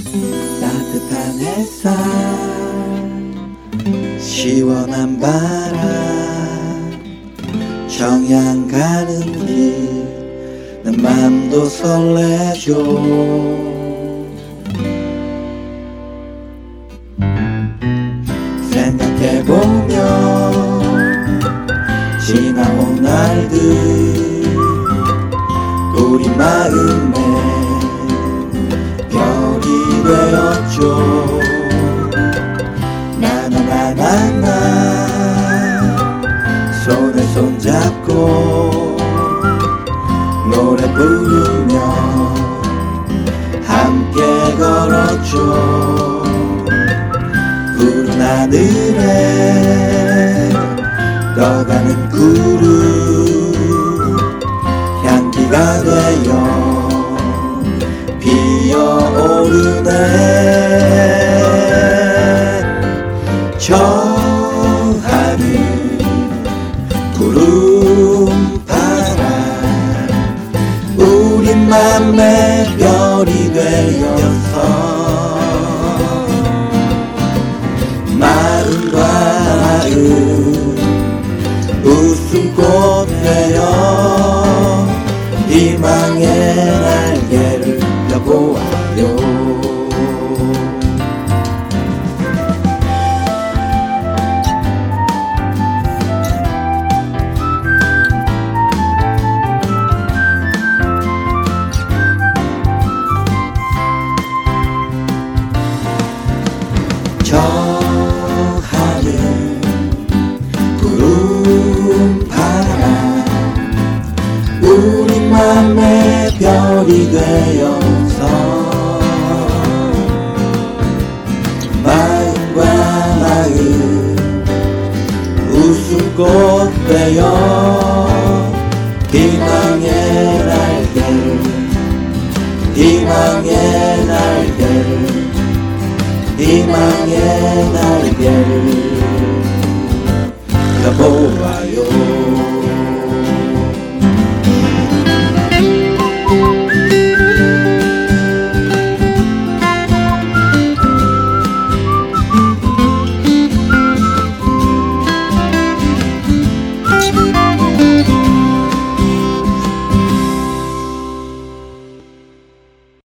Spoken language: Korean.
따뜻한 햇살 시원한 바람 청양 가는 길 내 맘도 설레죠. 생각해보면 지나온 날들 우리 마음에 별이 되었죠. 나나나나나 손에 손잡고 노래 부르며 함께 걸었죠. 푸른 하늘에 떠가는 구름 향기가 되어 피어오르네. 저 하늘 구름 바람 우리 맘에 별이 되어서 마음과 마음 웃음꽃 되어 희망의 날개를 펴보아요. 저 하늘 구름 바람 우리 맘에 별이 되어서 마음과 마음 웃음꽃 되어 희망의 날개를 희망의 날개를 희망의 날개를 펴보아요.